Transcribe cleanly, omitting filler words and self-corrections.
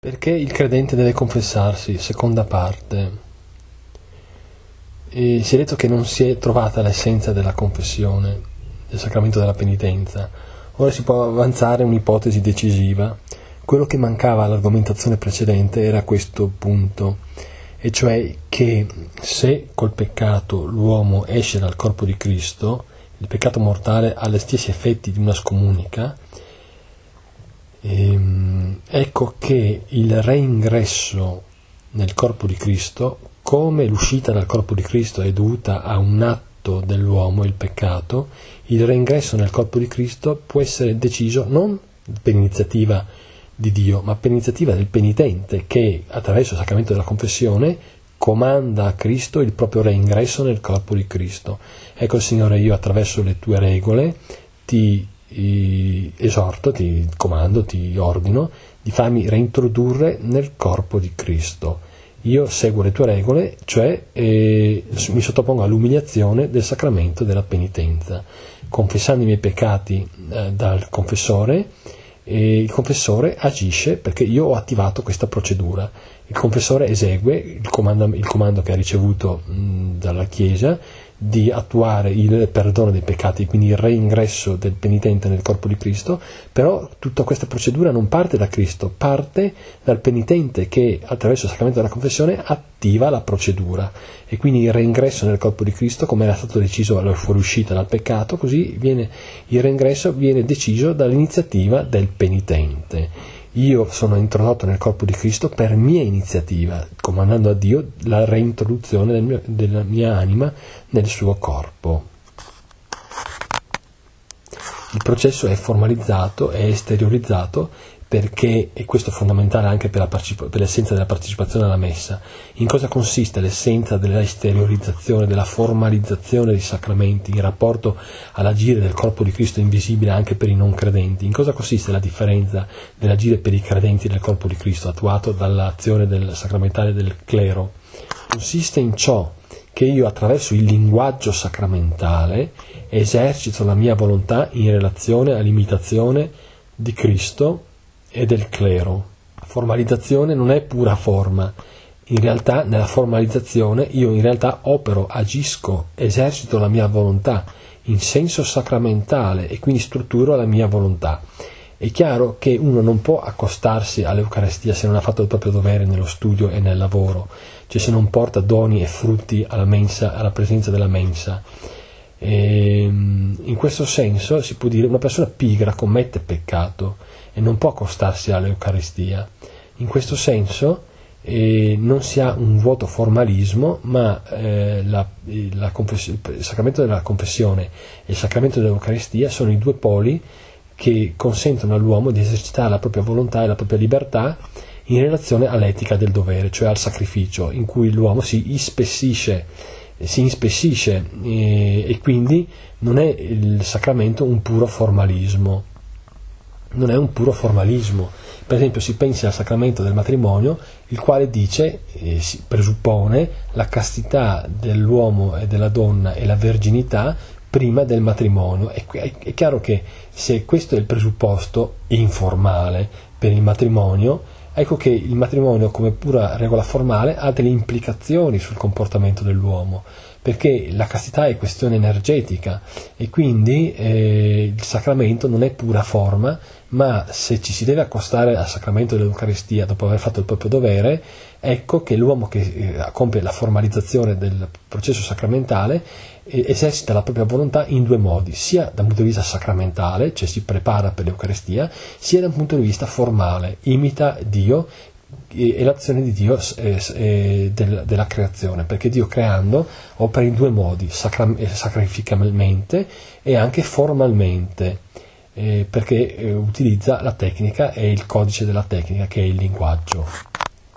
Perché il credente deve confessarsi? Seconda parte. E si è detto che non si è trovata l'essenza della confessione, del sacramento della penitenza. Ora si può avanzare un'ipotesi decisiva. Quello che mancava all'argomentazione precedente era questo punto, e cioè che se col peccato l'uomo esce dal corpo di Cristo, il peccato mortale ha gli stessi effetti di una scomunica. Ecco che il reingresso nel corpo di Cristo, come l'uscita dal corpo di Cristo è dovuta a un atto dell'uomo, il peccato, il reingresso nel corpo di Cristo può essere deciso non per iniziativa di Dio, ma per iniziativa del penitente che attraverso il sacramento della confessione comanda a Cristo il proprio reingresso nel corpo di Cristo. Ecco, Signore, io attraverso le tue regole ti esorto, ti comando, ti ordino di farmi reintrodurre nel corpo di Cristo. Io seguo le tue regole, cioè mi sottopongo all'umiliazione del sacramento della penitenza, confessando i miei peccati dal confessore, e il confessore agisce perché io ho attivato questa procedura. Il confessore esegue il comando che ha ricevuto dalla Chiesa di attuare il perdono dei peccati, quindi il reingresso del penitente nel corpo di Cristo, però tutta questa procedura non parte da Cristo, parte dal penitente che attraverso il sacramento della confessione attiva la procedura, e quindi il reingresso nel corpo di Cristo, come era stato deciso alla fuoriuscita dal peccato, così il reingresso viene deciso dall'iniziativa del penitente. Io sono introdotto nel corpo di Cristo per mia iniziativa, comandando a Dio la reintroduzione della mia anima nel suo corpo. Il processo è formalizzato, è esteriorizzato, perché, e questo è fondamentale anche per l'essenza della partecipazione alla messa. In cosa consiste l'essenza della esteriorizzazione, della formalizzazione dei sacramenti in rapporto all'agire del corpo di Cristo invisibile anche per i non credenti? In cosa consiste la differenza dell'agire per i credenti del corpo di Cristo attuato dall'azione del sacramentale del clero? Consiste in ciò che io attraverso il linguaggio sacramentale esercito la mia volontà in relazione all'imitazione di Cristo e del clero. La formalizzazione non è pura forma. In realtà, nella formalizzazione, io in realtà opero, agisco, esercito la mia volontà in senso sacramentale e quindi strutturo la mia volontà. È chiaro che uno non può accostarsi all'Eucaristia se non ha fatto il proprio dovere nello studio e nel lavoro, cioè se non porta doni e frutti alla mensa, alla presenza della mensa. In questo senso si può dire una persona pigra commette peccato e non può accostarsi all'Eucaristia. In questo senso non si ha un vuoto formalismo, ma il sacramento della confessione e il sacramento dell'Eucaristia sono i due poli che consentono all'uomo di esercitare la propria volontà e la propria libertà in relazione all'etica del dovere, cioè al sacrificio, in cui l'uomo si ispessisce e quindi non è il sacramento un puro formalismo. Non è un puro formalismo. Per esempio si pensi al sacramento del matrimonio, il quale dice, si presuppone la castità dell'uomo e della donna e la verginità prima del matrimonio. È chiaro che se questo è il presupposto informale per il matrimonio, ecco che il matrimonio come pura regola formale ha delle implicazioni sul comportamento dell'uomo, perché la castità è questione energetica e quindi il sacramento non è pura forma, ma se ci si deve accostare al sacramento dell'Eucaristia dopo aver fatto il proprio dovere, ecco che l'uomo che compie la formalizzazione del processo sacramentale esercita la propria volontà in due modi, sia da un punto di vista sacramentale, cioè si prepara per l'Eucaristia, sia da un punto di vista formale, imita Dio e l'azione di Dio della creazione, perché Dio creando opera in due modi, sacrificalmente e anche formalmente, perché utilizza la tecnica e il codice della tecnica che è il linguaggio.